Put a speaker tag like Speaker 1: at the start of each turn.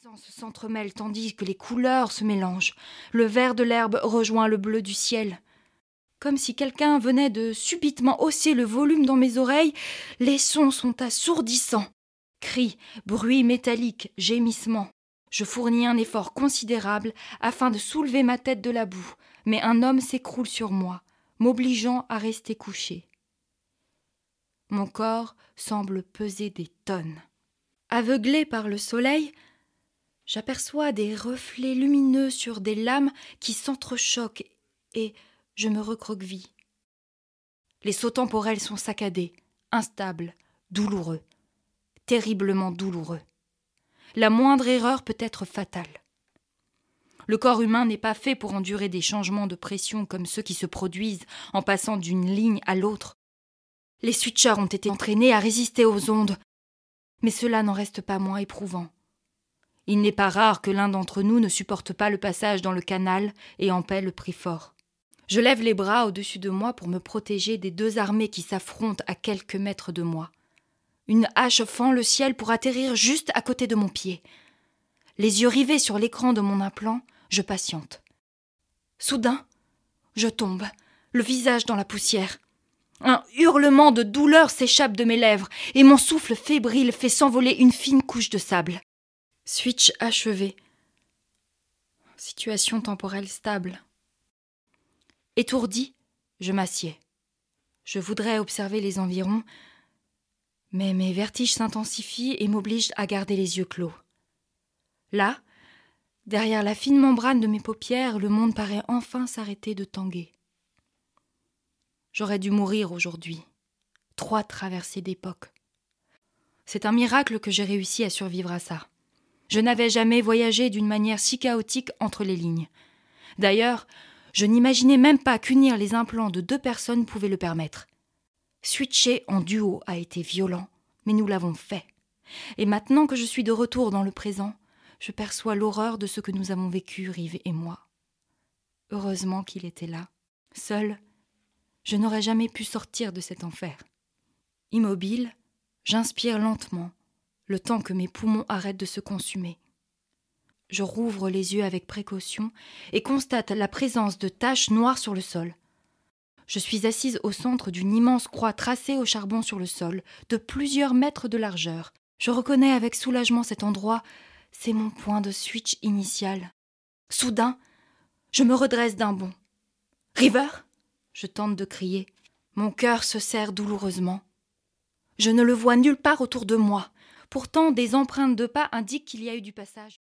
Speaker 1: sens s'entremêlent tandis que les couleurs se mélangent. Le vert de l'herbe rejoint le bleu du ciel. Comme si quelqu'un venait de subitement hausser le volume dans mes oreilles, les sons sont assourdissants. Cris, bruits métalliques, gémissements. Je fournis un effort considérable afin de soulever ma tête de la boue, mais un homme s'écroule sur moi, m'obligeant à rester couché. Mon corps semble peser des tonnes. Aveuglé par le soleil, j'aperçois des reflets lumineux sur des lames qui s'entrechoquent et je me recroqueville. Les sauts temporels sont saccadés, instables, douloureux, terriblement douloureux. La moindre erreur peut être fatale. Le corps humain n'est pas fait pour endurer des changements de pression comme ceux qui se produisent en passant d'une ligne à l'autre. Les switchers ont été entraînés à résister aux ondes, mais cela n'en reste pas moins éprouvant. Il n'est pas rare que l'un d'entre nous ne supporte pas le passage dans le canal et en paie le prix fort. Je lève les bras au-dessus de moi pour me protéger des deux armées qui s'affrontent à quelques mètres de moi. Une hache fend le ciel pour atterrir juste à côté de mon pied. Les yeux rivés sur l'écran de mon implant, je patiente. Soudain, je tombe, le visage dans la poussière. Un hurlement de douleur s'échappe de mes lèvres et mon souffle fébrile fait s'envoler une fine couche de sable. Switch achevé. Situation temporelle stable. Étourdi, je m'assieds. Je voudrais observer les environs, mais mes vertiges s'intensifient et m'obligent à garder les yeux clos. Là, derrière la fine membrane de mes paupières, le monde paraît enfin s'arrêter de tanguer. J'aurais dû mourir aujourd'hui. 3 traversées d'époque. C'est un miracle que j'ai réussi à survivre à ça. Je n'avais jamais voyagé d'une manière si chaotique entre les lignes. D'ailleurs, je n'imaginais même pas qu'unir les implants de 2 personnes pouvait le permettre. Switcher en duo a été violent, mais nous l'avons fait. Et maintenant que je suis de retour dans le présent, je perçois l'horreur de ce que nous avons vécu, Rive et moi. Heureusement qu'il était là. Seul, je n'aurais jamais pu sortir de cet enfer. Immobile, j'inspire lentement, le temps que mes poumons arrêtent de se consumer. Je rouvre les yeux avec précaution et constate la présence de taches noires sur le sol. Je suis assise au centre d'une immense croix tracée au charbon sur le sol, de plusieurs mètres de largeur. Je reconnais avec soulagement cet endroit, c'est mon point de switch initial. Soudain, je me redresse d'un bond. « River !» je tente de crier. Mon cœur se serre douloureusement. Je ne le vois nulle part autour de moi. Pourtant, des empreintes de pas indiquent qu'il y a eu du passage.